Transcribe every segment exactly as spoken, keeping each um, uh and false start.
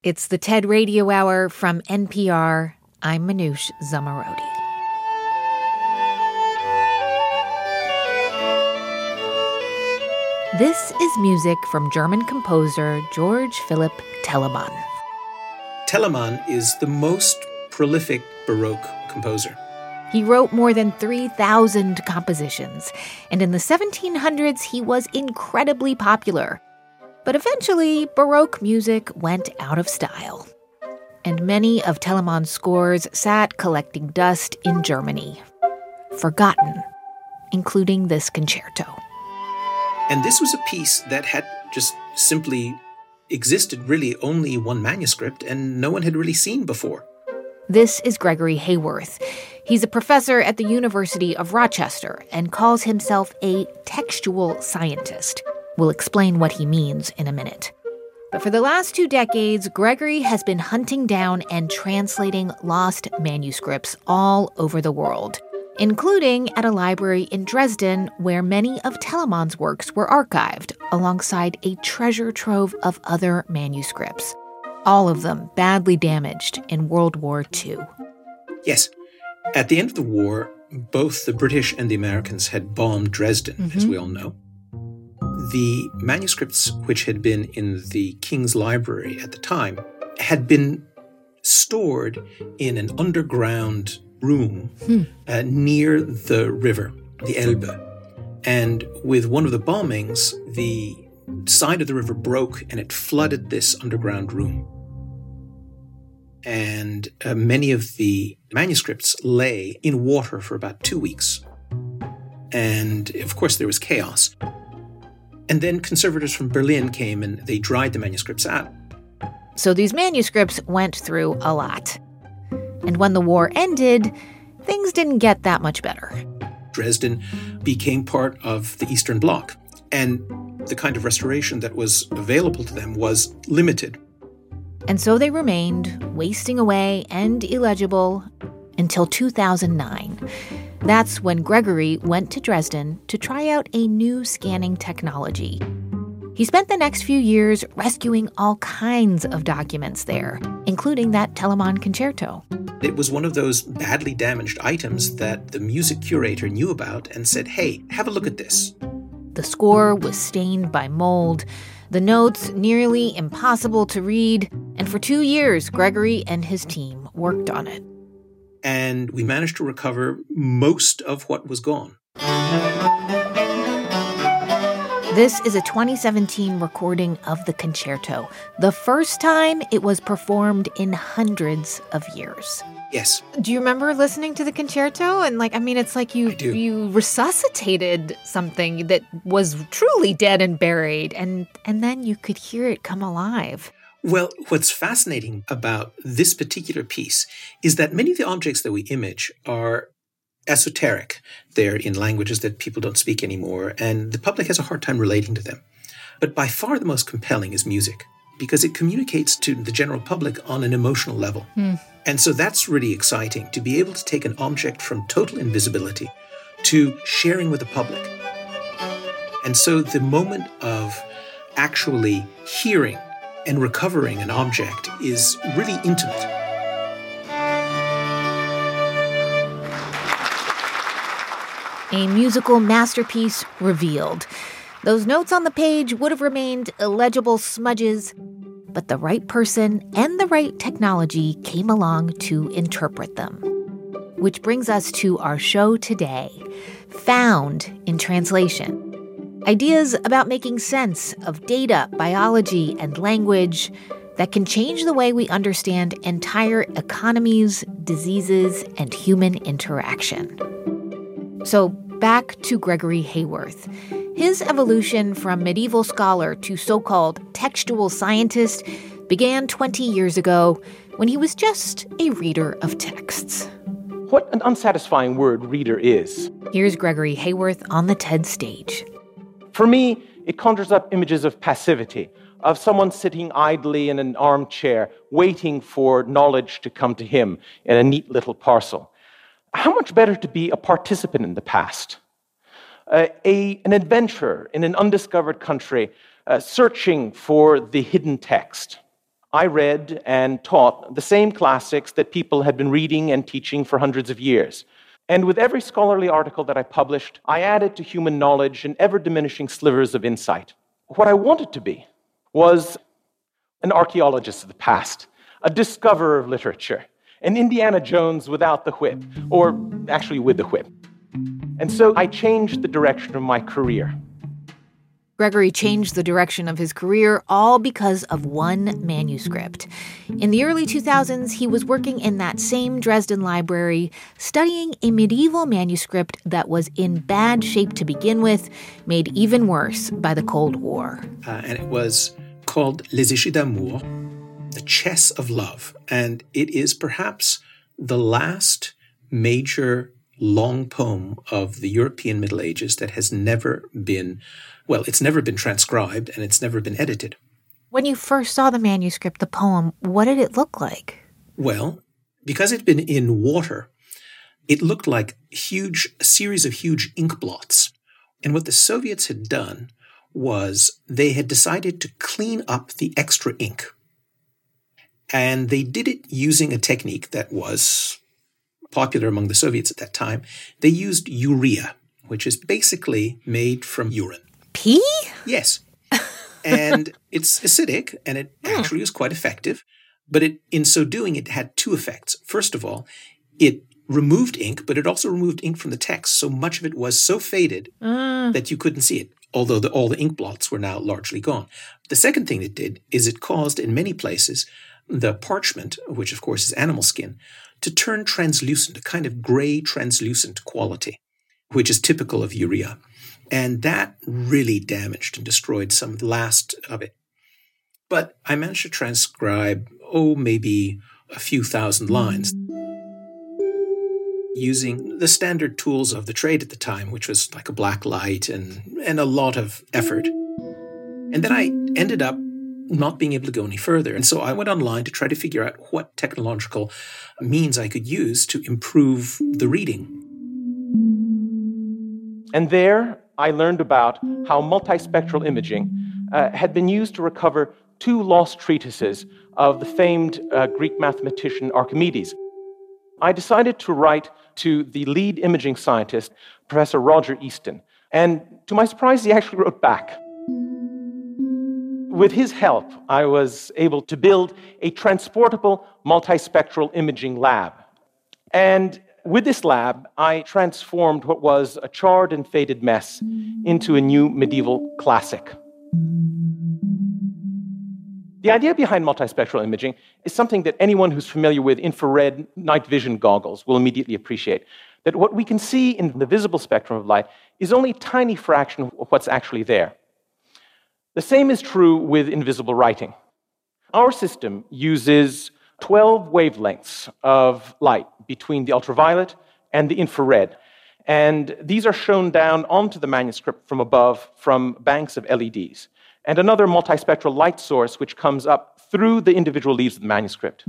It's the TED Radio Hour from N P R. I'm Manoush Zomorodi. This is music from German composer George Philipp Telemann. Telemann is the most prolific Baroque composer. He wrote more than three thousand compositions, and in the seventeen hundreds he was incredibly popular. But eventually, Baroque music went out of style. And many of Telemann's scores sat collecting dust in Germany, forgotten, including this concerto. And this was a piece that had just simply existed really only one manuscript and no one had really seen before. This is Gregory Hayworth. He's a professor at the University of Rochester and calls himself a textual scientist. We'll explain what he means in a minute. But for the last two decades, Gregory has been hunting down and translating lost manuscripts all over the world, including at a library in Dresden where many of Telemann's works were archived alongside a treasure trove of other manuscripts, all of them badly damaged in World War Two. Yes. At the end of the war, both the British and the Americans had bombed Dresden, mm-hmm. as we all know. The manuscripts which had been in the King's Library at the time had been stored in an underground room hmm. uh, near the river, the Elbe. And with one of the bombings, the side of the river broke and it flooded this underground room. And uh, many of the manuscripts lay in water for about two weeks. And of course, there was chaos. And then conservators from Berlin came and they dried the manuscripts out. So these manuscripts went through a lot. And when the war ended, things didn't get that much better. Dresden became part of the Eastern Bloc, and the kind of restoration that was available to them was limited. And so they remained, wasting away and illegible, until two thousand nine. That's when Gregory went to Dresden to try out a new scanning technology. He spent the next few years rescuing all kinds of documents there, including that Telemann concerto. It was one of those badly damaged items that the music curator knew about and said, hey, have a look at this. The score was stained by mold, the notes nearly impossible to read, and for two years, Gregory and his team worked on it. And we managed to recover most of what was gone. This is a twenty seventeen recording of the concerto, the first time it was performed in hundreds of years. Yes. Do you remember listening to the concerto? And like, I mean, it's like you you resuscitated something that was truly dead and buried, and and then you could hear it come alive. Well, what's fascinating about this particular piece is that many of the objects that we image are esoteric. They're in languages that people don't speak anymore, and the public has a hard time relating to them. But by far the most compelling is music, because it communicates to the general public on an emotional level. Mm. And so that's really exciting, to be able to take an object from total invisibility to sharing with the public. And so the moment of actually hearing and recovering an object is really intimate. A musical masterpiece revealed. Those notes on the page would have remained illegible smudges, but the right person and the right technology came along to interpret them. Which brings us to our show today, Found in Translation. Ideas about making sense of data, biology, and language that can change the way we understand entire economies, diseases, and human interaction. So back to Gregory Hayworth. His evolution from medieval scholar to so-called textual scientist began twenty years ago when he was just a reader of texts. What an unsatisfying word reader is. Here's Gregory Hayworth on the TED stage. For me, it conjures up images of passivity, of someone sitting idly in an armchair, waiting for knowledge to come to him in a neat little parcel. How much better to be a participant in the past? Uh, a, an adventurer in an undiscovered country, uh, searching for the hidden text. I read and taught the same classics that people had been reading and teaching for hundreds of years. And with every scholarly article that I published, I added to human knowledge an ever-diminishing slivers of insight. What I wanted to be was an archaeologist of the past, a discoverer of literature, an Indiana Jones without the whip, or actually with the whip. And so I changed the direction of my career. Gregory changed the direction of his career all because of one manuscript. In the early two thousands, he was working in that same Dresden library, studying a medieval manuscript that was in bad shape to begin with, made even worse by the Cold War. Uh, and it was called Les Échus d'Amour, The Chess of Love. And it is perhaps the last major long poem of the European Middle Ages that has never been, well, it's never been transcribed and it's never been edited. When you first saw the manuscript, the poem, what did it look like? Well, because it had been in water, it looked like huge, a series of huge ink blots. And what the Soviets had done was they had decided to clean up the extra ink. And they did it using a technique that was popular among the Soviets at that time. They used urea, which is basically made from urine. Pee? Yes. And it's acidic, and it actually is quite effective. But it, in so doing, it had two effects. First of all, it removed ink, but it also removed ink from the text. So much of it was so faded uh. that you couldn't see it, although the, all the ink blots were now largely gone. The second thing it did is it caused, in many places, the parchment, which of course is animal skin, to turn translucent, a kind of gray translucent quality, which is typical of urea. And that really damaged and destroyed some of the last of it. But I managed to transcribe, oh, maybe a few thousand lines using the standard tools of the trade at the time, which was like a black light and, and a lot of effort. And then I ended up not being able to go any further. And so I went online to try to figure out what technological means I could use to improve the reading. And there I learned about how multispectral imaging uh, had been used to recover two lost treatises of the famed uh, Greek mathematician Archimedes. I decided to write to the lead imaging scientist, Professor Roger Easton. And to my surprise, he actually wrote back. With his help, I was able to build a transportable multispectral imaging lab. And with this lab, I transformed what was a charred and faded mess into a new medieval classic. The idea behind multispectral imaging is something that anyone who's familiar with infrared night vision goggles will immediately appreciate. That what we can see in the visible spectrum of light is only a tiny fraction of what's actually there. The same is true with invisible writing. Our system uses twelve wavelengths of light between the ultraviolet and the infrared. And these are shown down onto the manuscript from above from banks of L E Ds. And another multispectral light source which comes up through the individual leaves of the manuscript.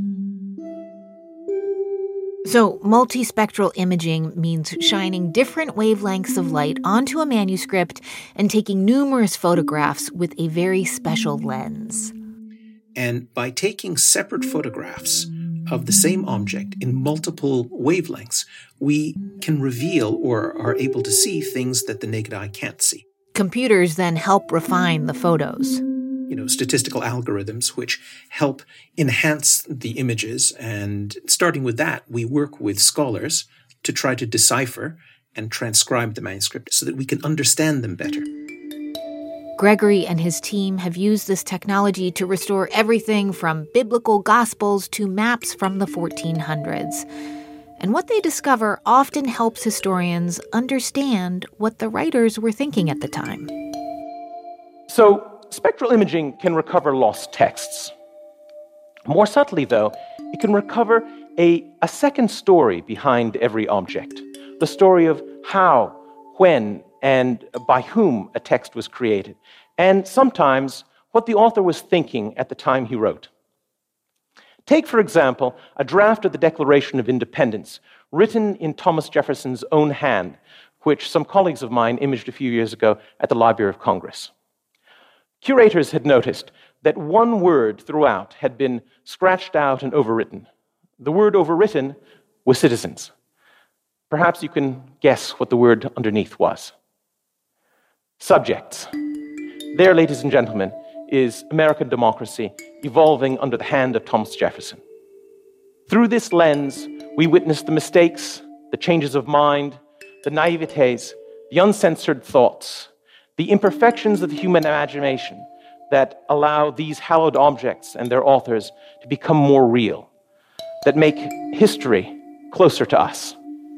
So multispectral imaging means shining different wavelengths of light onto a manuscript and taking numerous photographs with a very special lens. And by taking separate photographs of the same object in multiple wavelengths, we can reveal or are able to see things that the naked eye can't see. Computers then help refine the photos. You know, statistical algorithms which help enhance the images. And starting with that, we work with scholars to try to decipher and transcribe the manuscript so that we can understand them better. Gregory and his team have used this technology to restore everything from biblical gospels to maps from the fourteen hundreds. And what they discover often helps historians understand what the writers were thinking at the time. So, spectral imaging can recover lost texts. More subtly, though, it can recover a, a second story behind every object, the story of how, when, and by whom a text was created, and sometimes what the author was thinking at the time he wrote. Take, for example, a draft of the Declaration of Independence, written in Thomas Jefferson's own hand, which some colleagues of mine imaged a few years ago at the Library of Congress. Curators had noticed that one word throughout had been scratched out and overwritten. The word overwritten was citizens. Perhaps you can guess what the word underneath was. Subjects. There, ladies and gentlemen, is American democracy evolving under the hand of Thomas Jefferson. Through this lens, we witness the mistakes, the changes of mind, the naivetes, the uncensored thoughts, the imperfections of the human imagination that allow these hallowed objects and their authors to become more real, that make history closer to us.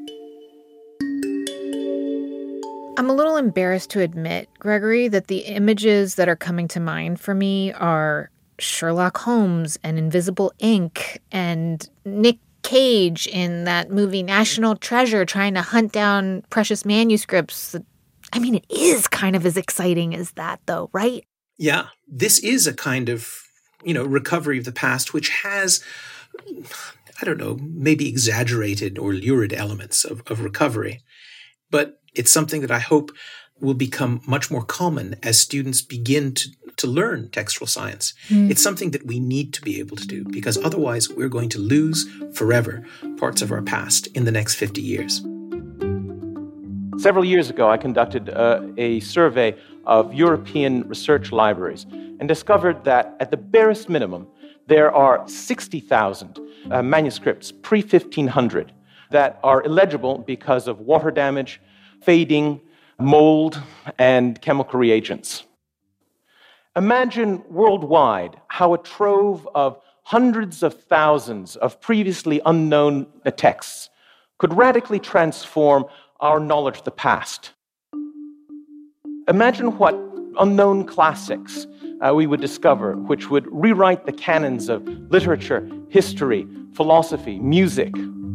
I'm a little embarrassed to admit, Gregory, that the images that are coming to mind for me are Sherlock Holmes and Invisible Ink and Nick Cage in that movie National Treasure trying to hunt down precious manuscripts. I mean, it is kind of as exciting as that, though, right? Yeah, this is a kind of, you know, recovery of the past, which has, I don't know, maybe exaggerated or lurid elements of, of recovery. But it's something that I hope will become much more common as students begin to, to learn textual science. Mm. It's something that we need to be able to do, because otherwise we're going to lose forever parts of our past in the next fifty years. Several years ago, I conducted uh, a survey of European research libraries and discovered that at the barest minimum, there are sixty thousand uh, manuscripts pre fifteen hundred that are illegible because of water damage, fading, mold, and chemical reagents. Imagine worldwide how a trove of hundreds of thousands of previously unknown texts could radically transform our knowledge of the past. Imagine what unknown classics uh, we would discover, which would rewrite the canons of literature, history, philosophy, music.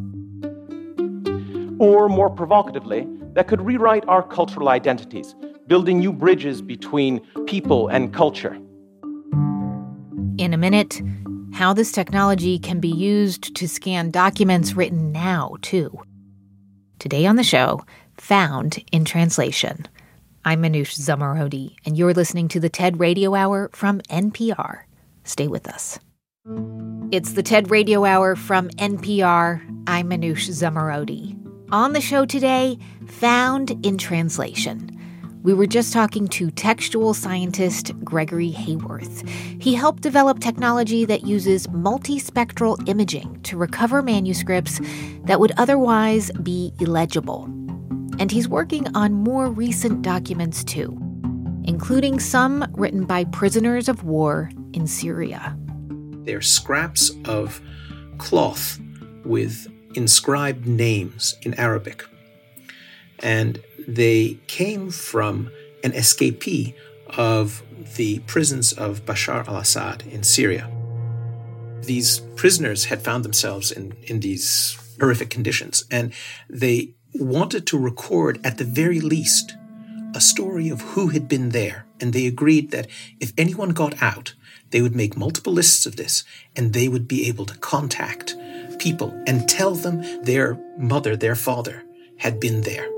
Or more provocatively, that could rewrite our cultural identities, building new bridges between people and culture. In a minute, how this technology can be used to scan documents written now, too. Today on the show, Found in Translation. I'm Manoush Zomorodi, and you're listening to the TED Radio Hour from N P R. Stay with us. It's the TED Radio Hour from N P R. I'm Manoush Zomorodi. On the show today, Found in Translation. We were just talking to textual scientist Gregory Hayworth. He helped develop technology that uses multispectral imaging to recover manuscripts that would otherwise be illegible. And he's working on more recent documents too, including some written by prisoners of war in Syria. They're scraps of cloth with inscribed names in Arabic. And they came from an escapee of the prisons of Bashar al-Assad in Syria. These prisoners had found themselves in, in these horrific conditions, and they wanted to record, at the very least, a story of who had been there. And they agreed that if anyone got out, they would make multiple lists of this, and they would be able to contact people and tell them their mother, their father, had been there.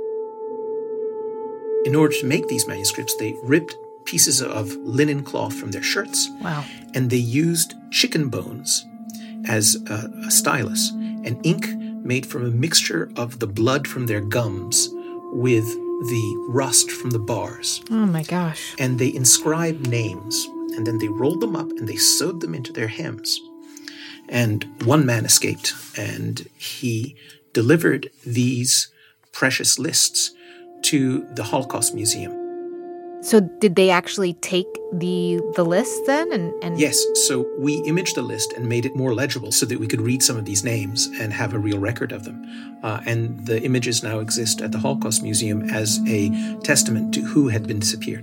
In order to make these manuscripts, they ripped pieces of linen cloth from their shirts. Wow. And they used chicken bones as a, a stylus, and ink made from a mixture of the blood from their gums with the rust from the bars. Oh my gosh. And they inscribed names, and then they rolled them up and they sewed them into their hems. And one man escaped, and he delivered these precious lists to the Holocaust Museum. So did they actually take the the list then? And, and Yes. So we imaged the list and made it more legible so that we could read some of these names and have a real record of them. Uh, and the images now exist at the Holocaust Museum as a testament to who had been disappeared.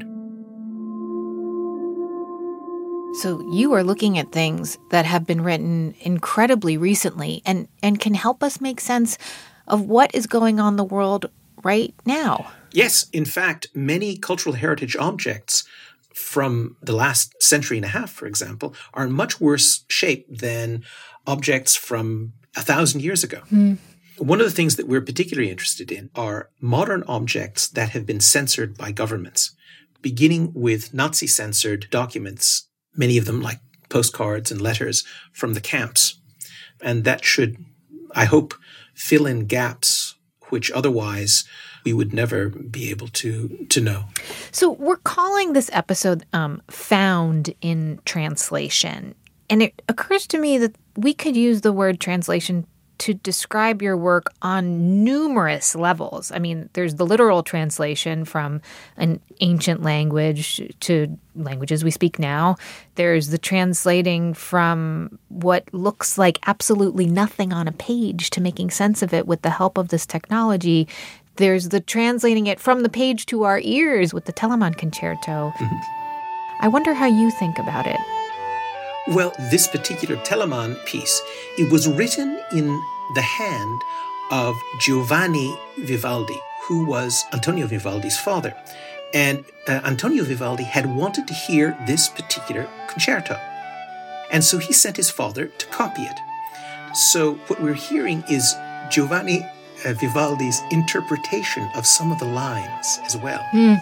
So you are looking at things that have been written incredibly recently and, and can help us make sense of what is going on in the world right now. Yes. In fact, many cultural heritage objects from the last century and a half, for example, are in much worse shape than objects from a thousand years ago. Mm. One of the things that we're particularly interested in are modern objects that have been censored by governments, beginning with Nazi-censored documents many of them like postcards and letters from the camps. And that should, I hope, fill in gaps which otherwise we would never be able to, to know. So we're calling this episode um, Found in Translation. And it occurs to me that we could use the word translation to describe your work on numerous levels. I mean, there's the literal translation from an ancient language to languages we speak now. There's the translating from what looks like absolutely nothing on a page to making sense of it with the help of this technology. There's the translating it from the page to our ears with the Telemann Concerto. Mm-hmm. I wonder how you think about it. Well, this particular Telemann piece, it was written in the hand of Giovanni Vivaldi, who was Antonio Vivaldi's father. And uh, Antonio Vivaldi had wanted to hear this particular concerto. And so he sent his father to copy it. So what we're hearing is Giovanni uh, Vivaldi's interpretation of some of the lines as well. Mm.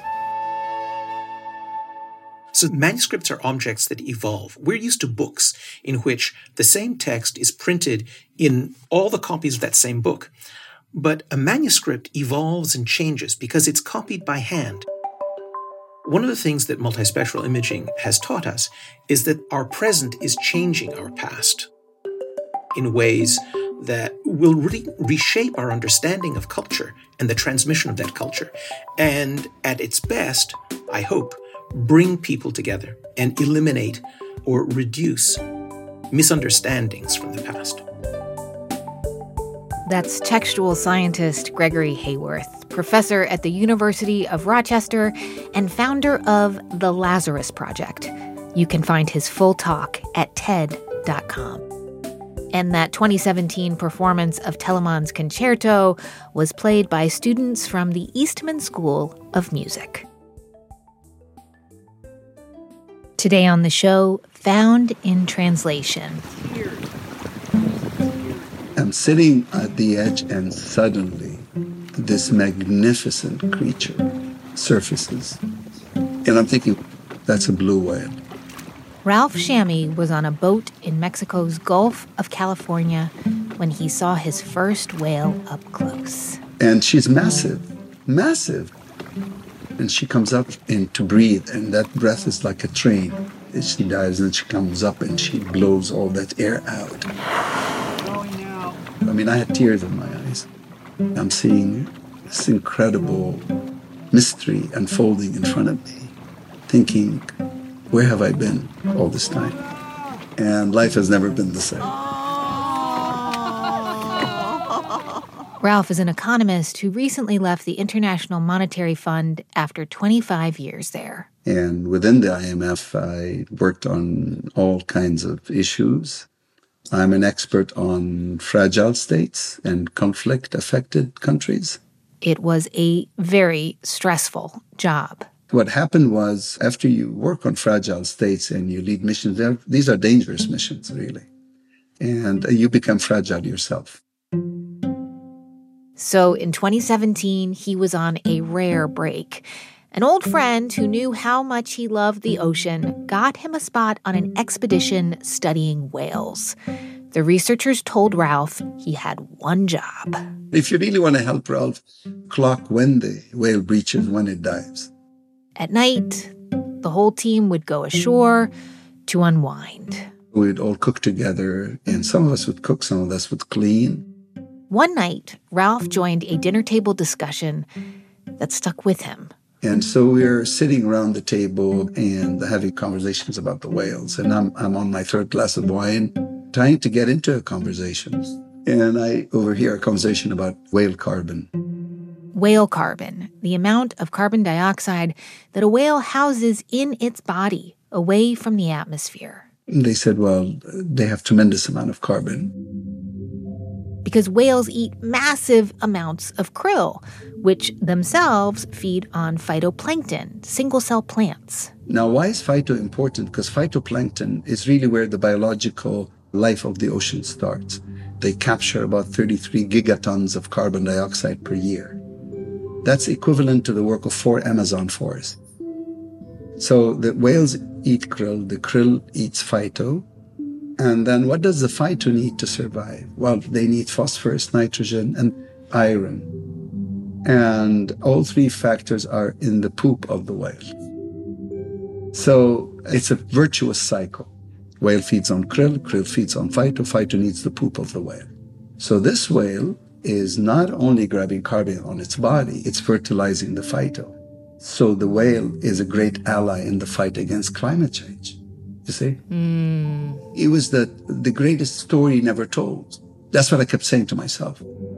So manuscripts are objects that evolve. We're used to books in which the same text is printed in all the copies of that same book. But a manuscript evolves and changes because it's copied by hand. One of the things that multispectral imaging has taught us is that our present is changing our past in ways that will really reshape our understanding of culture and the transmission of that culture. And at its best, I hope, bring people together and eliminate or reduce misunderstandings from the past. That's textual scientist Gregory Hayworth, professor at the University of Rochester and founder of the Lazarus Project. You can find his full talk at TED dot com. And that twenty seventeen performance of Telemann's Concerto was played by students from the Eastman School of Music. Today on the show, Found in Translation. I'm sitting at the edge and suddenly this magnificent creature surfaces. And I'm thinking, that's a blue whale. Ralph Shammy was on a boat in Mexico's Gulf of California when he saw his first whale up close. And she's massive, massive. And she comes up and to breathe, and that breath is like a train. And she dives and she comes up and she blows all that air out. I mean, I had tears in my eyes. I'm seeing this incredible mystery unfolding in front of me, thinking, where have I been all this time? And life has never been the same. Ralph is an economist who recently left the International Monetary Fund after twenty-five years there. And within the I M F, I worked on all kinds of issues. I'm an expert on fragile states and conflict-affected countries. It was a very stressful job. What happened was, after you work on fragile states and you lead missions, these are dangerous missions, really. And you become fragile yourself. So in twenty seventeen, he was on a rare break. An old friend who knew how much he loved the ocean got him a spot on an expedition studying whales. The researchers told Ralph he had one job. If you really want to help Ralph, clock when the whale breaches, when it dives. At night, the whole team would go ashore to unwind. We'd all cook together, and some of us would cook, some of us would clean. One night, Ralph joined a dinner table discussion that stuck with him. And so we're sitting around the table and having conversations about the whales. And I'm I'm on my third glass of wine, trying to get into a conversation. And I overhear a conversation about whale carbon. Whale carbon, the amount of carbon dioxide that a whale houses in its body away from the atmosphere. And they said, well, they have tremendous amount of carbon. Because whales eat massive amounts of krill, which themselves feed on phytoplankton, single-cell plants. Now, why is phyto important? Because phytoplankton is really where the biological life of the ocean starts. They capture about thirty-three gigatons of carbon dioxide per year. That's equivalent to the work of four Amazon forests. So the whales eat krill, the krill eats phyto. And then what does the phyto need to survive? Well, they need phosphorus, nitrogen, and iron. And all three factors are in the poop of the whale. So it's a virtuous cycle. Whale feeds on krill, krill feeds on phyto, phyto needs the poop of the whale. So this whale is not only grabbing carbon on its body, it's fertilizing the phyto. So the whale is a great ally in the fight against climate change. You see? Mm. It was the, the greatest story never told. That's what I kept saying to myself.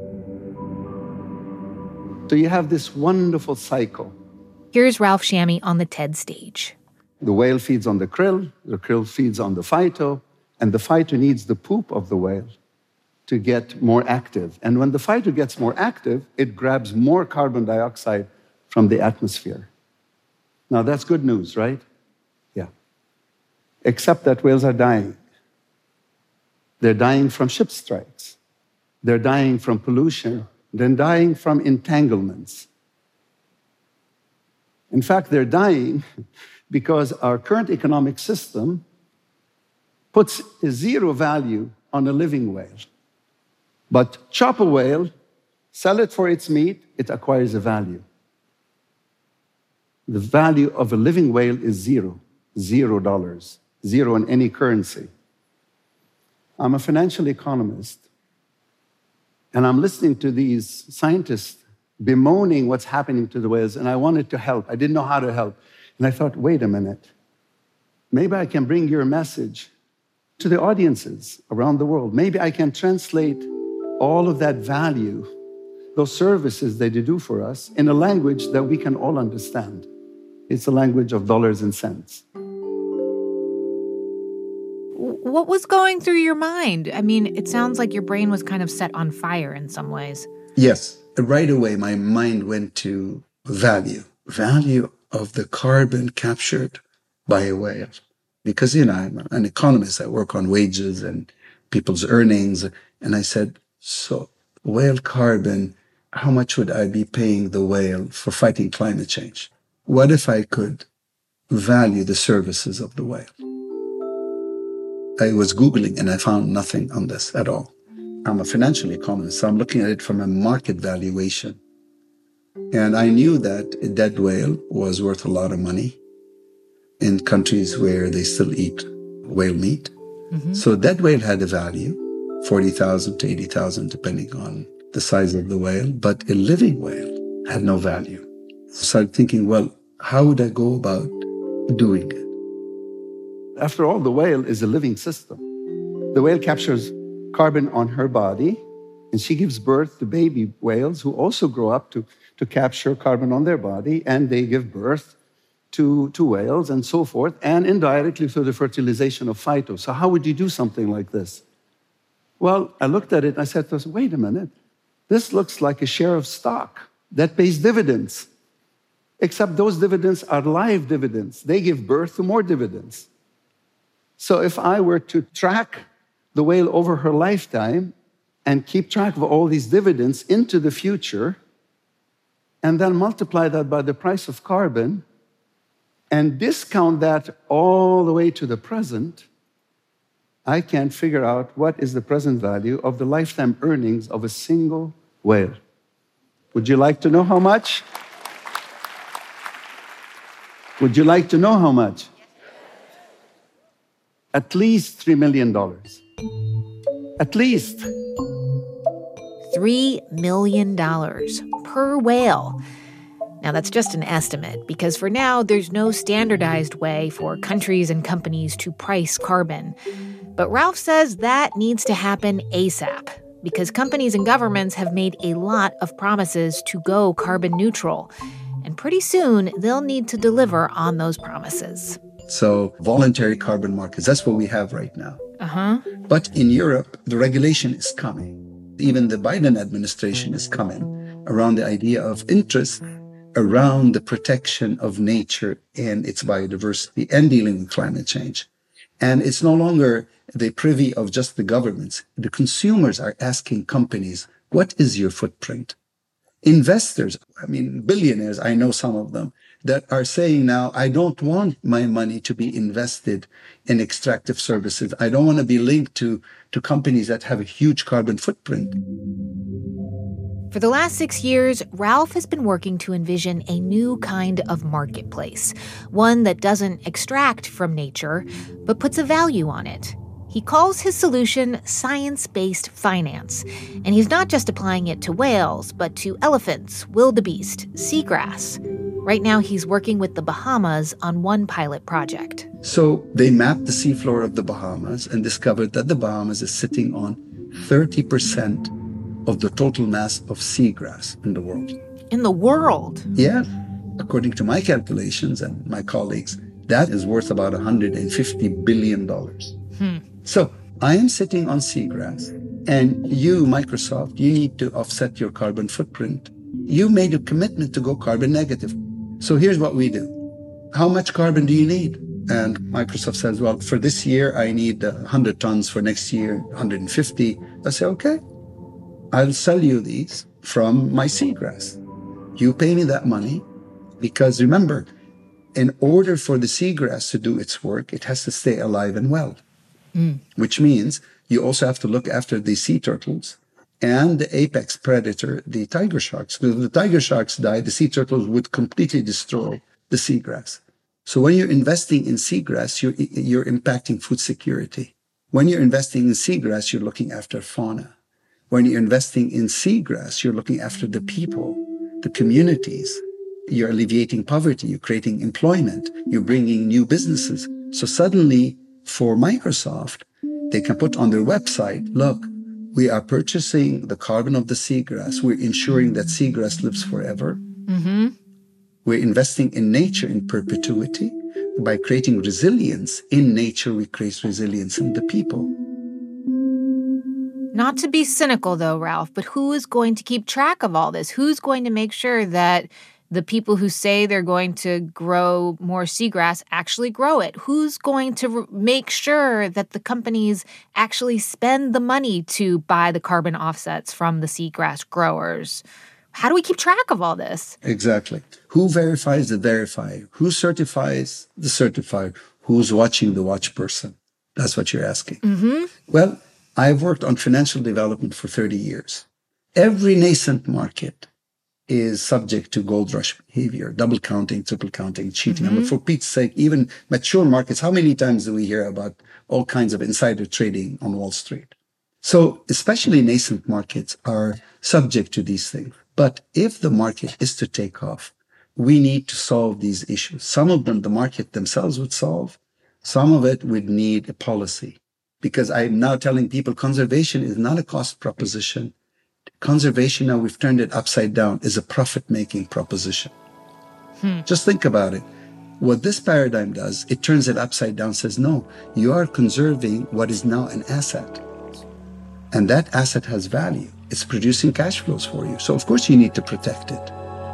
So you have this wonderful cycle. Here's Ralph Chammey on the TED stage. The whale feeds on the krill, the krill feeds on the phyto, and the phyto needs the poop of the whale to get more active. And when the phyto gets more active, it grabs more carbon dioxide from the atmosphere. Now, that's good news, right? Yeah. Except that whales are dying. They're dying from ship strikes. They're dying from pollution. They're dying from entanglements. In fact, they're dying because our current economic system puts a zero value on a living whale. But chop a whale, sell it for its meat, it acquires a value. The value of a living whale is zero, zero dollars, zero in any currency. I'm a financial economist, and I'm listening to these scientists bemoaning what's happening to the whales, and I wanted to help. I didn't know how to help. And I thought, wait a minute, maybe I can bring your message to the audiences around the world. Maybe I can translate all of that value, those services that they do for us, in a language that we can all understand. It's a language of dollars and cents. What was going through your mind? I mean, it sounds like your brain was kind of set on fire in some ways. Yes. Right away, my mind went to value. Value of the carbon captured by a whale. Because, you know, I'm an economist. I work on wages and people's earnings. And I said, so whale carbon, how much would I be paying the whale for fighting climate change? What if I could value the services of the whale? I was Googling and I found nothing on this at all. I'm a financial economist, so I'm looking at it from a market valuation. And I knew that a dead whale was worth a lot of money in countries where they still eat whale meat. Mm-hmm. So dead whale had a value, forty thousand to eighty thousand, depending on the size of the whale. But a living whale had no value. So I started thinking, well, how would I go about doing it? After all, the whale is a living system. The whale captures carbon on her body, and she gives birth to baby whales who also grow up to, to capture carbon on their body, and they give birth to, to whales and so forth, and indirectly through the fertilization of phyto. So how would you do something like this? Well, I looked at it and I said to myself, wait a minute, this looks like a share of stock that pays dividends, except those dividends are live dividends. They give birth to more dividends. So if I were to track the whale over her lifetime and keep track of all these dividends into the future, and then multiply that by the price of carbon, and discount that all the way to the present, I can figure out what is the present value of the lifetime earnings of a single whale. Would you like to know how much? Would you like to know how much? At least three million dollars. At least. three million dollars per whale. Now, that's just an estimate, because for now, there's no standardized way for countries and companies to price carbon. But Ralph says that needs to happen ASAP, because companies and governments have made a lot of promises to go carbon neutral. And pretty soon, they'll need to deliver on those promises. So voluntary carbon markets, that's what we have right now. Uh-huh. But in Europe, the regulation is coming. Even the Biden administration is coming around the idea of interest around the protection of nature and its biodiversity and dealing with climate change. And it's no longer the privy of just the governments. The consumers are asking companies, what is your footprint? Investors, I mean, billionaires, I know some of them, that are saying now, I don't want my money to be invested in extractive services. I don't want to be linked to, to companies that have a huge carbon footprint. For the last six years, Ralph has been working to envision a new kind of marketplace, one that doesn't extract from nature, but puts a value on it. He calls his solution science-based finance, and he's not just applying it to whales, but to elephants, wildebeest, seagrass. Right now, he's working with the Bahamas on one pilot project. So they mapped the seafloor of the Bahamas and discovered that the Bahamas is sitting on thirty percent of the total mass of seagrass in the world. In the world? Yeah. According to my calculations and my colleagues, that is worth about one hundred fifty billion dollars. Hmm. So I am sitting on seagrass, and you, Microsoft, you need to offset your carbon footprint. You made a commitment to go carbon negative. So here's what we do. How much carbon do you need? And Microsoft says, well, for this year, I need one hundred tons. For next year, one hundred fifty. I say, okay, I'll sell you these from my seagrass. You pay me that money because remember, in order for the seagrass to do its work, it has to stay alive and well, mm. which means you also have to look after the sea turtles and the apex predator, the tiger sharks. Because if the tiger sharks die, the sea turtles would completely destroy the seagrass. So when you're investing in seagrass, you're, you're impacting food security. When you're investing in seagrass, you're looking after fauna. When you're investing in seagrass, you're looking after the people, the communities. You're alleviating poverty. You're creating employment. You're bringing new businesses. So suddenly, for Microsoft, they can put on their website, look, we are purchasing the carbon of the seagrass. We're ensuring that seagrass lives forever. Mm-hmm. We're investing in nature in perpetuity. By creating resilience in nature, we create resilience in the people. Not to be cynical, though, Ralph, but who is going to keep track of all this? Who's going to make sure that the people who say they're going to grow more seagrass actually grow it? Who's going to re- make sure that the companies actually spend the money to buy the carbon offsets from the seagrass growers? How do we keep track of all this? Exactly. Who verifies the verifier? Who certifies the certifier? Who's watching the watch person? That's what you're asking. Mm-hmm. Well, I've worked on financial development for thirty years. Every nascent market is subject to gold rush behavior, double counting, triple counting, cheating. Mm-hmm. I mean, for Pete's sake, even mature markets, how many times do we hear about all kinds of insider trading on Wall Street? So especially nascent markets are subject to these things. But if the market is to take off, we need to solve these issues. Some of them the market themselves would solve. Some of it would need a policy. Because I'm now telling people conservation is not a cost proposition. Conservation, now we've turned it upside down, is a profit-making proposition. Hmm. Just think about it. What this paradigm does, it turns it upside down, says, no, you are conserving what is now an asset. And that asset has value. It's producing cash flows for you. So, of course, you need to protect it.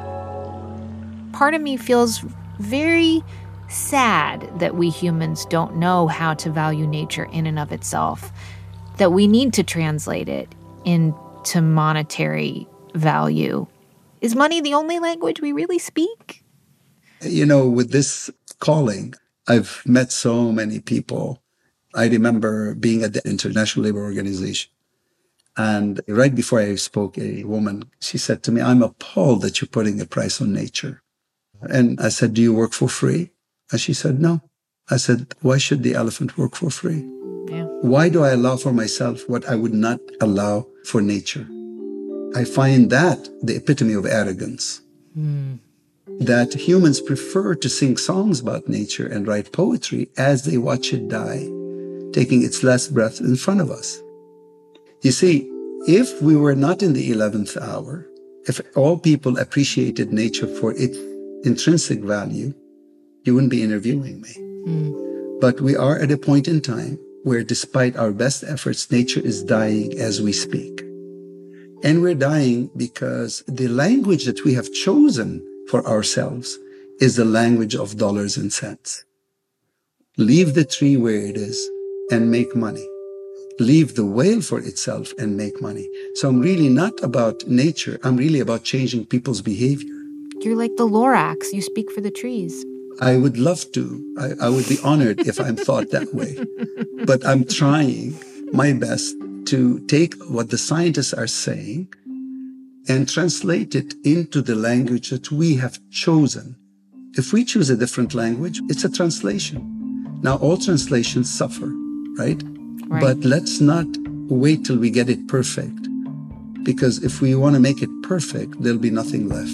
Part of me feels very sad that we humans don't know how to value nature in and of itself, that we need to translate it into monetary value. Is money the only language we really speak? You know, with this calling, I've met so many people. I remember being at the International Labour Organization. And right before I spoke, a woman, she said to me, I'm appalled that you're putting a price on nature. And I said, do you work for free? And she said, no. I said, why should the elephant work for free? Yeah. Why do I allow for myself what I would not allow for nature? I find that the epitome of arrogance. Mm. That humans prefer to sing songs about nature and write poetry as they watch it die, taking its last breath in front of us. You see, if we were not in the eleventh hour, if all people appreciated nature for its intrinsic value, you wouldn't be interviewing me. Mm. But we are at a point in time where despite our best efforts, nature is dying as we speak. And we're dying because the language that we have chosen for ourselves is the language of dollars and cents. Leave the tree where it is and make money. Leave the whale for itself and make money. So I'm really not about nature. I'm really about changing people's behavior. You're like the Lorax. You speak for the trees. I would love to. I, I would be honored if I'm thought that way. But I'm trying my best to take what the scientists are saying and translate it into the language that we have chosen. If we choose a different language, it's a translation. Now, all translations suffer, right? Right. But let's not wait till we get it perfect. Because if we want to make it perfect, there'll be nothing left.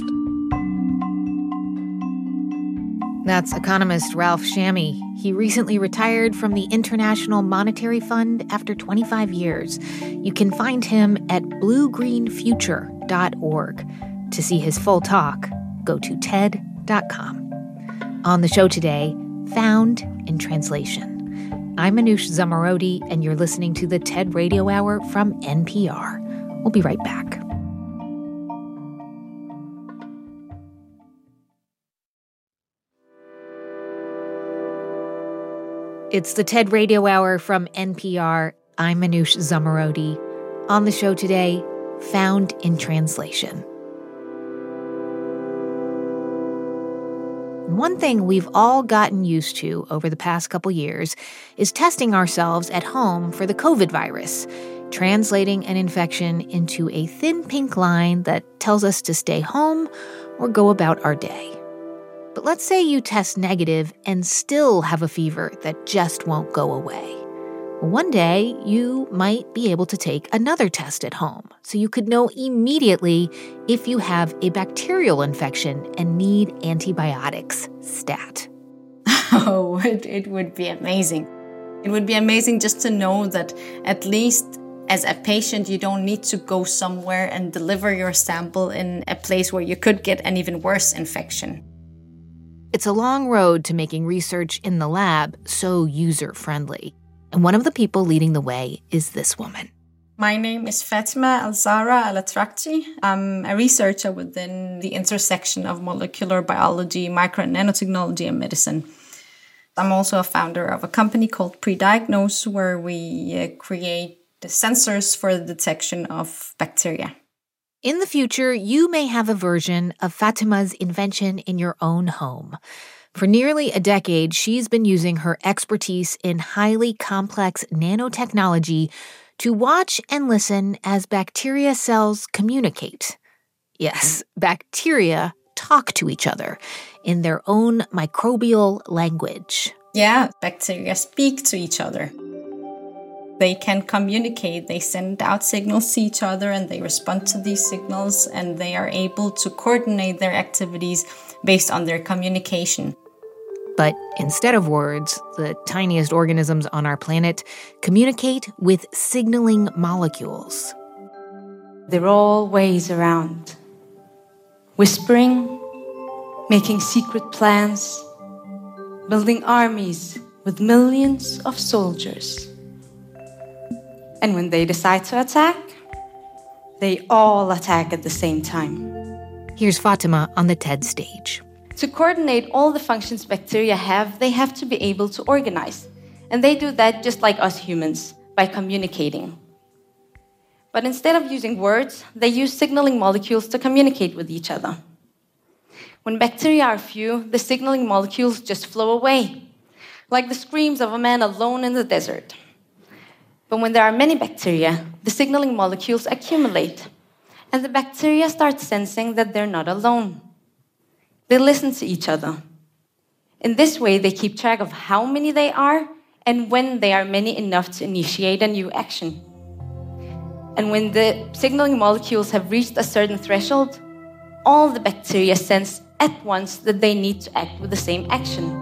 That's economist Ralph Shami. He recently retired from the International Monetary Fund after twenty-five years. You can find him at blue green future dot org. To see his full talk, go to T E D dot com. On the show today, Found in Translation. I'm Manoush Zomorodi, and you're listening to the TED Radio Hour from N P R. We'll be right back. It's the TED Radio Hour from N P R. I'm Manoush Zomorodi. On the show today, Found in Translation. One thing we've all gotten used to over the past couple years is testing ourselves at home for the COVID virus, translating an infection into a thin pink line that tells us to stay home or go about our day. But let's say you test negative and still have a fever that just won't go away. One day, you might be able to take another test at home, so you could know immediately if you have a bacterial infection and need antibiotics, stat. Oh, it, it would be amazing. It would be amazing just to know that at least as a patient, you don't need to go somewhere and deliver your sample in a place where you could get an even worse infection. It's a long road to making research in the lab so user-friendly. And one of the people leading the way is this woman. My name is Fatima Al-Zahra Al-Atrakchi. I'm a researcher within the intersection of molecular biology, micro and nanotechnology, and medicine. I'm also a founder of a company called Prediagnose, where we uh, create the sensors for the detection of bacteria. In the future, you may have a version of Fatima's invention in your own home. For nearly a decade, she's been using her expertise in highly complex nanotechnology to watch and listen as bacteria cells communicate. Yes, bacteria talk to each other in their own microbial language. Yeah, bacteria speak to each other. They can communicate, they send out signals to each other and they respond to these signals, and they are able to coordinate their activities based on their communication. But instead of words, the tiniest organisms on our planet communicate with signaling molecules. There are all ways around. Whispering, making secret plans, building armies with millions of soldiers. And when they decide to attack, they all attack at the same time. Here's Fatima on the TED stage. To coordinate all the functions bacteria have, they have to be able to organize. And they do that just like us humans, by communicating. But instead of using words, they use signaling molecules to communicate with each other. When bacteria are few, the signaling molecules just flow away, like the screams of a man alone in the desert. But when there are many bacteria, the signaling molecules accumulate, and the bacteria start sensing that they're not alone. They listen to each other. In this way, they keep track of how many they are and when they are many enough to initiate a new action. And when the signaling molecules have reached a certain threshold, all the bacteria sense at once that they need to act with the same action.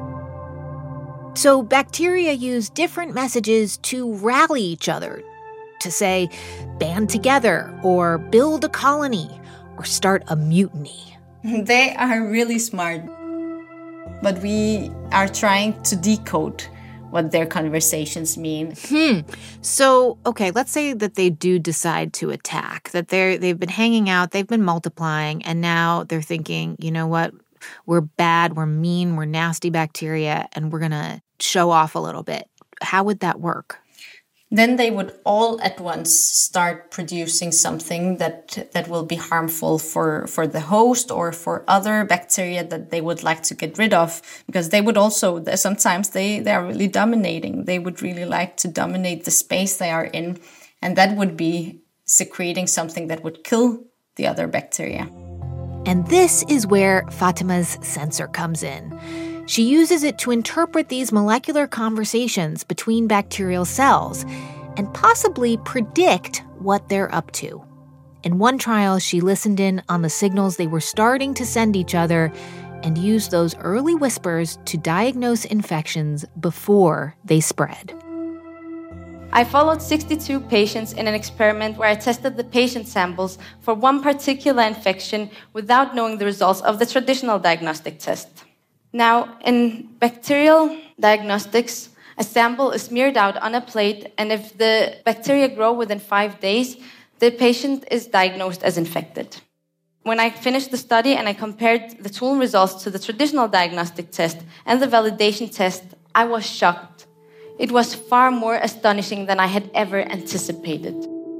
So bacteria use different messages to rally each other, to say, band together, or build a colony, or start a mutiny. They are really smart, but we are trying to decode what their conversations mean. Hmm. So, okay, let's say that they do decide to attack, that they're, they've been hanging out, they've been multiplying, and now they're thinking, you know what, we're bad, we're mean, we're nasty bacteria, and we're going to show off a little bit. How would that work? then they would all at once start producing something that that will be harmful for, for the host or for other bacteria that they would like to get rid of, because they would also, sometimes they, they are really dominating. They would really like to dominate the space they are in, and that would be secreting something that would kill the other bacteria. And this is where Fatima's sensor comes in. She uses it to interpret these molecular conversations between bacterial cells and possibly predict what they're up to. In one trial, she listened in on the signals they were starting to send each other and used those early whispers to diagnose infections before they spread. I followed sixty-two patients in an experiment where I tested the patient samples for one particular infection without knowing the results of the traditional diagnostic test. Now, in bacterial diagnostics, a sample is smeared out on a plate, and if the bacteria grow within five days, the patient is diagnosed as infected. When I finished the study and I compared the tool results to the traditional diagnostic test and the validation test, I was shocked. It was far more astonishing than I had ever anticipated.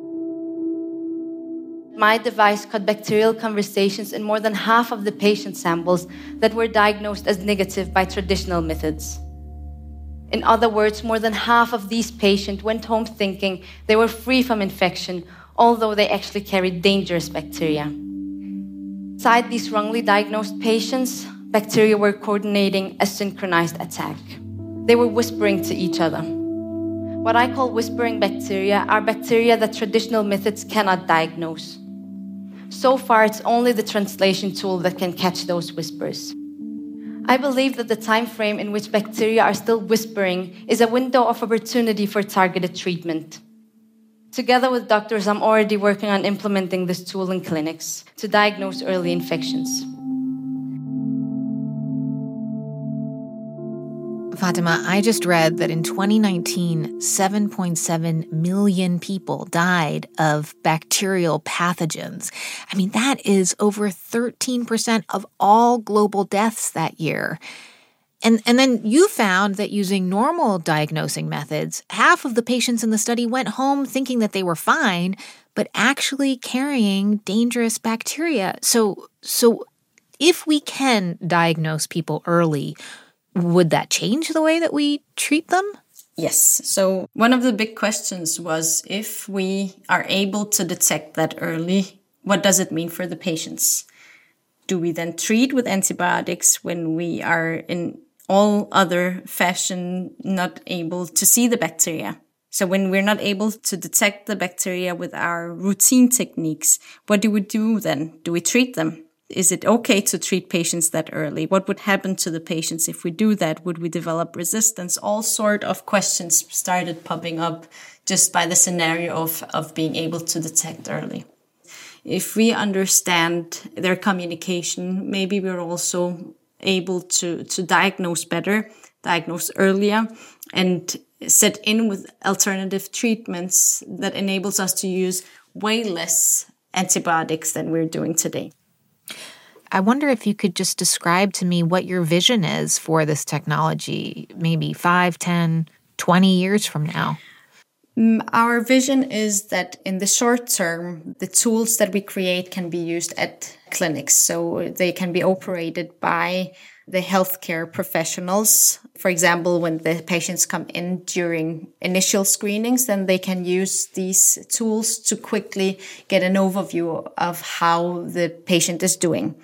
My device caught bacterial conversations in more than half of the patient samples that were diagnosed as negative by traditional methods. In other words, more than half of these patients went home thinking they were free from infection, although they actually carried dangerous bacteria. Inside these wrongly diagnosed patients, bacteria were coordinating a synchronized attack. They were whispering to each other. What I call whispering bacteria are bacteria that traditional methods cannot diagnose. So far, it's only the translation tool that can catch those whispers. I believe that the time frame in which bacteria are still whispering is a window of opportunity for targeted treatment. Together with doctors, I'm already working on implementing this tool in clinics to diagnose early infections. Fatima, I just read that in twenty nineteen, seven point seven million people died of bacterial pathogens. I mean, that is over thirteen percent of all global deaths that year. And, and then you found that using normal diagnosing methods, half of the patients in the study went home thinking that they were fine, but actually carrying dangerous bacteria. So, so if we can diagnose people early, would that change the way that we treat them? Yes. So one of the big questions was, if we are able to detect that early, what does it mean for the patients? Do we then treat with antibiotics when we are in all other fashion not able to see the bacteria? So when we're not able to detect the bacteria with our routine techniques, what do we do then? Do we treat them? Is it okay to treat patients that early? What would happen to the patients if we do that? Would we develop resistance? All sort of questions started popping up just by the scenario of, of being able to detect early. If we understand their communication, maybe we're also able to, to diagnose better, diagnose earlier, and set in with alternative treatments that enables us to use way less antibiotics than we're doing today. I wonder if you could just describe to me what your vision is for this technology, maybe five, ten, twenty years from now. Our vision is that in the short term, the tools that we create can be used at clinics. So they can be operated by the healthcare professionals. For example, when the patients come in during initial screenings, then they can use these tools to quickly get an overview of how the patient is doing.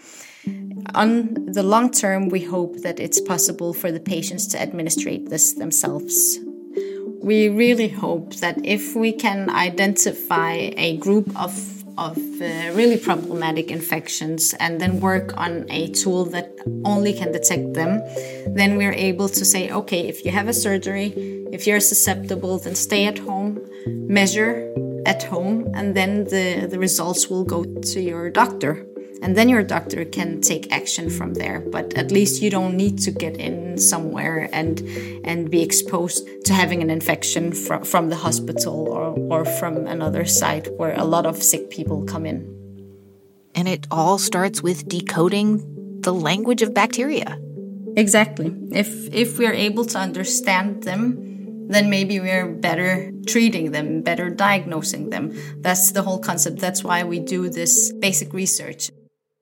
On the long term, we hope that it's possible for the patients to administrate this themselves. We really hope that if we can identify a group of of uh, really problematic infections and then work on a tool that only can detect them, then we're able to say, okay, if you have a surgery, if you're susceptible, then stay at home, measure at home, and then the, the results will go to your doctor. And then your doctor can take action from there. But at least you don't need to get in somewhere and and be exposed to having an infection from, from the hospital or, or from another site where a lot of sick people come in. And it all starts with decoding the language of bacteria. Exactly. If if we're able to understand them, then maybe we're better treating them, better diagnosing them. That's the whole concept. That's why we do this basic research.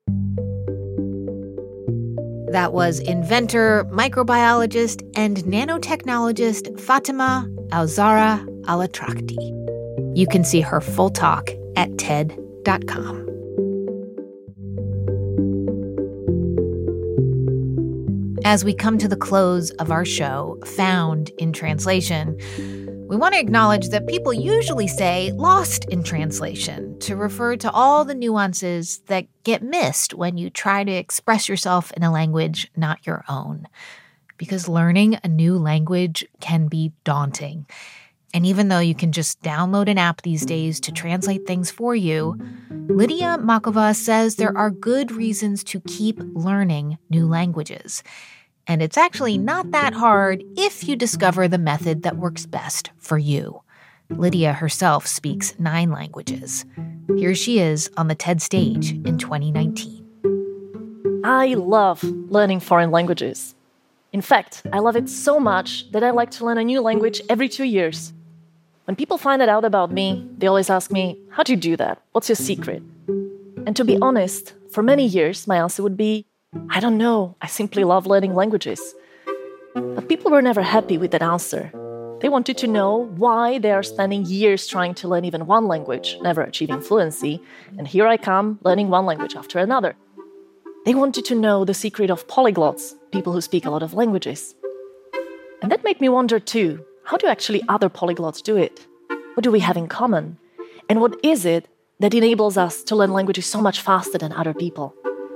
That was inventor, microbiologist, and nanotechnologist Fatima Alzahra Al-Atraqti. You can see her full talk at TED dot com. As we come to the close of our show, Found in Translation, we want to acknowledge that people usually say lost in translation to refer to all the nuances that get missed when you try to express yourself in a language not your own. Because learning a new language can be daunting. And even though you can just download an app these days to translate things for you, Lydia Makova says there are good reasons to keep learning new languages. And it's actually not that hard if you discover the method that works best for you. Lydia herself speaks nine languages. Here she is on the TED stage in twenty nineteen. I love learning foreign languages. In fact, I love it so much that I like to learn a new language every two years. When people find that out about me, they always ask me, how do you do that? What's your secret? And to be honest, for many years, my answer would be, I don't know, I simply love learning languages. But people were never happy with that answer. They wanted to know why they are spending years trying to learn even one language, never achieving fluency, and here I come, learning one language after another. They wanted to know the secret of polyglots, people who speak a lot of languages. And that made me wonder too, how do actually other polyglots do it? What do we have in common? And what is it that enables us to learn languages so much faster than other people?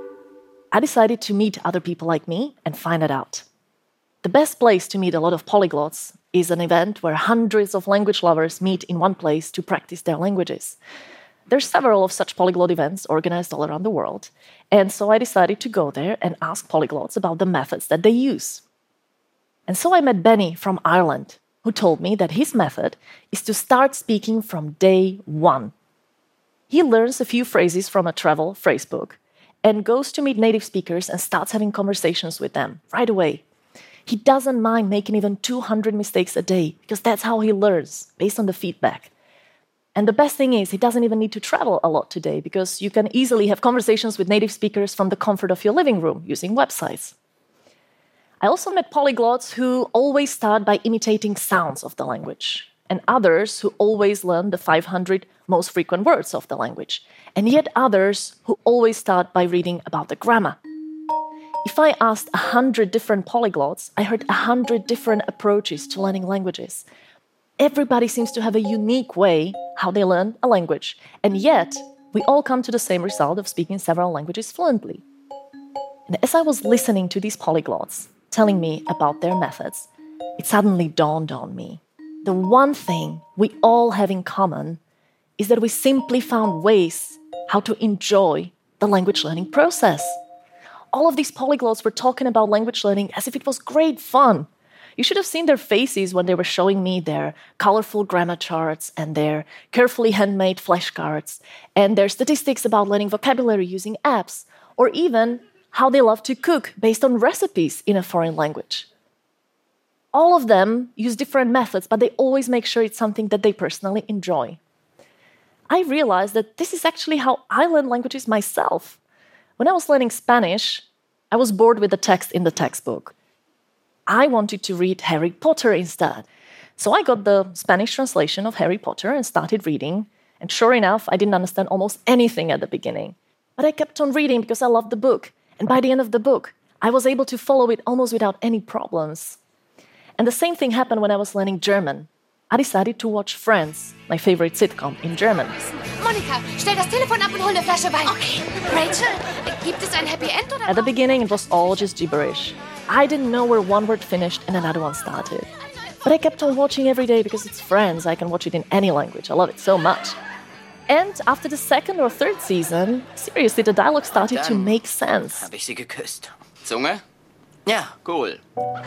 I decided to meet other people like me and find it out. The best place to meet a lot of polyglots is an event where hundreds of language lovers meet in one place to practice their languages. There's several of such polyglot events organized all around the world, and so I decided to go there and ask polyglots about the methods that they use. And so I met Benny from Ireland, who told me that his method is to start speaking from day one. He learns a few phrases from a travel phrase book and goes to meet native speakers and starts having conversations with them right away. He doesn't mind making even two hundred mistakes a day because that's how he learns, based on the feedback. And the best thing is, he doesn't even need to travel a lot today because you can easily have conversations with native speakers from the comfort of your living room using websites. I also met polyglots who always start by imitating sounds of the language, and others who always learn the five hundred most frequent words of the language, and yet others who always start by reading about the grammar. If I asked a hundred different polyglots, I heard a hundred different approaches to learning languages. Everybody seems to have a unique way how they learn a language, and yet we all come to the same result of speaking several languages fluently. And as I was listening to these polyglots telling me about their methods, it suddenly dawned on me. The one thing we all have in common is that we simply found ways how to enjoy the language learning process. All of these polyglots were talking about language learning as if it was great fun. You should have seen their faces when they were showing me their colorful grammar charts and their carefully handmade flashcards and their statistics about learning vocabulary using apps, or even how they love to cook based on recipes in a foreign language. All of them use different methods, but they always make sure it's something that they personally enjoy. I realized that this is actually how I learn languages myself. When I was learning Spanish, I was bored with the text in the textbook. I wanted to read Harry Potter instead. So I got the Spanish translation of Harry Potter and started reading. And sure enough, I didn't understand almost anything at the beginning. But I kept on reading because I loved the book. And by the end of the book, I was able to follow it almost without any problems. And the same thing happened when I was learning German. I decided to watch Friends, my favorite sitcom, in German. Monika, stell das Telefon ab und hol eine Flasche Wein. Okay. Rachel, gibt es ein Happy End oder? At the beginning, it was all just gibberish. I didn't know where one word finished and another one started. But I kept on watching every day because it's Friends. I can watch it in any language. I love it so much. And after the second or third season, seriously, the dialogue started to make sense. Habe ich sie geküsst. Zunge? Ja, cool.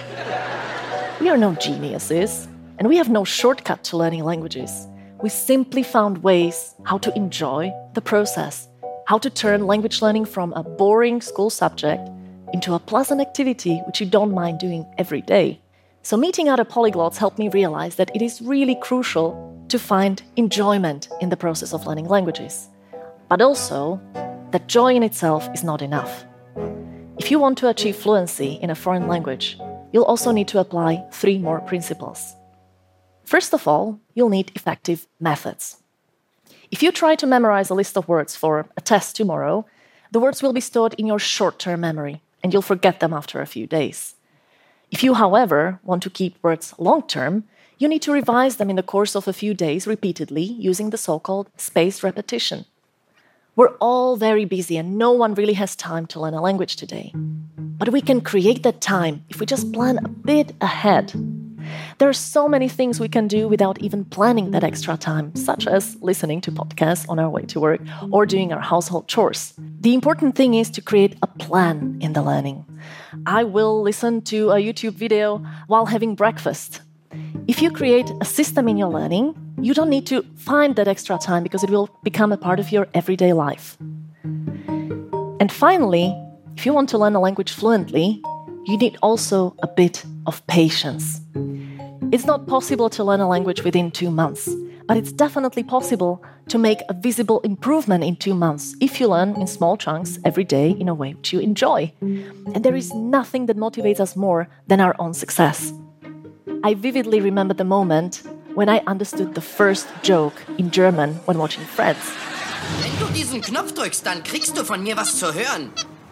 We are no geniuses, and we have no shortcut to learning languages. We simply found ways how to enjoy the process, how to turn language learning from a boring school subject into a pleasant activity which you don't mind doing every day. So meeting other polyglots helped me realize that it is really crucial to find enjoyment in the process of learning languages, but also that joy in itself is not enough. If you want to achieve fluency in a foreign language, you'll also need to apply three more principles. First of all, you'll need effective methods. If you try to memorize a list of words for a test tomorrow, the words will be stored in your short-term memory, and you'll forget them after a few days. If you, however, want to keep words long-term, you need to revise them in the course of a few days repeatedly using the so-called spaced repetition. We're all very busy and no one really has time to learn a language today. But we can create that time if we just plan a bit ahead. There are so many things we can do without even planning that extra time, such as listening to podcasts on our way to work or doing our household chores. The important thing is to create a plan in the learning. I will listen to a YouTube video while having breakfast. If you create a system in your learning, you don't need to find that extra time because it will become a part of your everyday life. And finally, if you want to learn a language fluently, you need also a bit of patience. It's not possible to learn a language within two months, but it's definitely possible to make a visible improvement in two months if you learn in small chunks every day in a way which you enjoy. And there is nothing that motivates us more than our own success. I vividly remember the moment when I understood the first joke in German when watching Friends. Wenn du diesen Knopf drückst, dann kriegst du von mir was zu hören.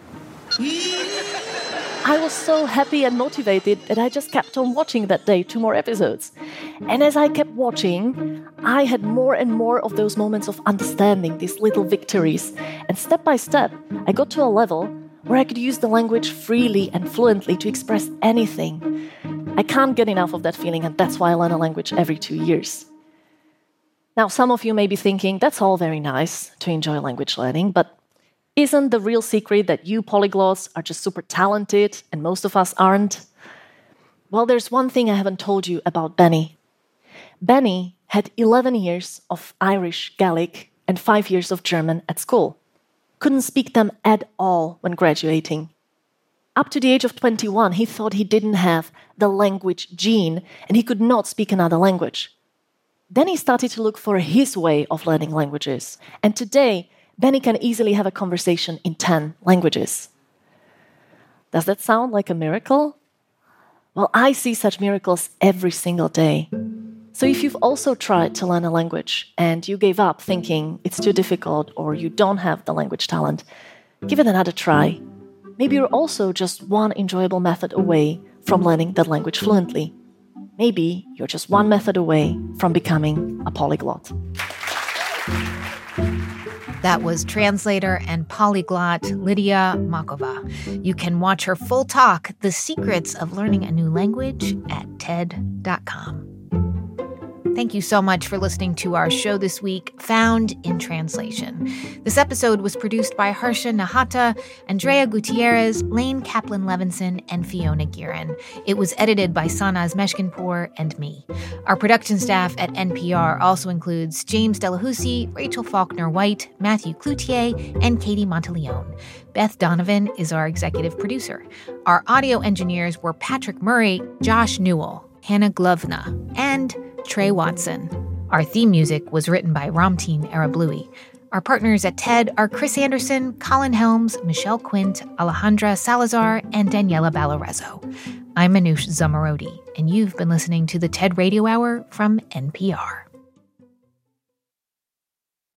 I was so happy and motivated that I just kept on watching that day two more episodes. And as I kept watching, I had more and more of those moments of understanding, these little victories. And step by step, I got to a level where I could use the language freely and fluently to express anything. I can't get enough of that feeling, and that's why I learn a language every two years. Now, some of you may be thinking, that's all very nice to enjoy language learning, but isn't the real secret that you polyglots are just super talented and most of us aren't? Well, there's one thing I haven't told you about Benny. Benny had eleven years of Irish Gaelic and five years of German at school. Couldn't speak them at all when graduating. Up to the age of twenty-one, he thought he didn't have the language gene and he could not speak another language. Then he started to look for his way of learning languages. And today, Benny can easily have a conversation in ten languages. Does that sound like a miracle? Well, I see such miracles every single day. So if you've also tried to learn a language and you gave up thinking it's too difficult or you don't have the language talent, give it another try. Maybe you're also just one enjoyable method away from learning that language fluently. Maybe you're just one method away from becoming a polyglot. That was translator and polyglot Lydia Makova. You can watch her full talk, The Secrets of Learning a New Language, at TED dot com. Thank you so much for listening to our show this week, Found in Translation. This episode was produced by Harsha Nahata, Andrea Gutierrez, Lane Kaplan-Levinson, and Fiona Guerin. It was edited by Sanaz Meshkinpour and me. Our production staff at N P R also includes James Delahousie, Rachel Faulkner-White, Matthew Cloutier, and Katie Monteleone. Beth Donovan is our executive producer. Our audio engineers were Patrick Murray, Josh Newell, Hannah Glovna, and Trey Watson. Our theme music was written by Ramtin Arablouei. Our partners at TED are Chris Anderson, Colin Helms, Michelle Quint, Alejandra Salazar, and Daniela Ballarezo. I'm Manoush Zomorodi, and you've been listening to the TED Radio Hour from N P R.